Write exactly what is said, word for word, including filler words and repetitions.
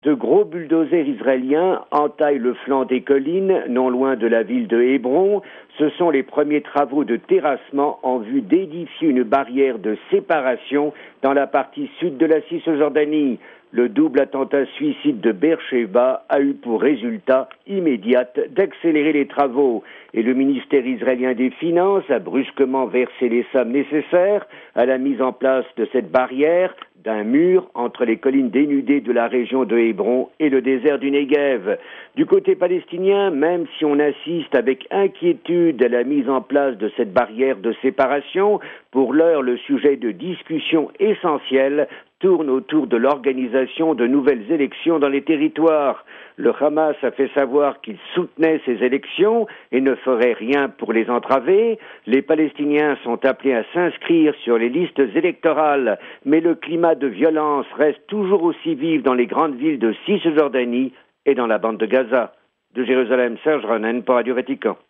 De gros bulldozers israéliens entaillent le flanc des collines, non loin de la ville de Hébron. Ce sont les premiers travaux de terrassement en vue d'édifier une barrière de séparation dans la partie sud de la Cisjordanie. Le double attentat suicide de Beersheba a eu pour résultat immédiat d'accélérer les travaux. Et le ministère israélien des Finances a brusquement versé les sommes nécessaires à la mise en place de cette barrière, d'un mur entre les collines dénudées de la région de Hébron et le désert du Negev. Du côté palestinien, même si on assiste avec inquiétude à la mise en place de cette barrière de séparation, pour l'heure, le sujet de discussion essentiel tourne autour de l'organisation de nouvelles élections dans les territoires. Le Hamas a fait savoir qu'il soutenait ces élections et ne ferait rien pour les entraver. Les Palestiniens sont appelés à s'inscrire sur les listes électorales, mais le climat de violence reste toujours aussi vif dans les grandes villes de Cisjordanie et dans la bande de Gaza. De Jérusalem, Serge Ronen pour Radio Vatican.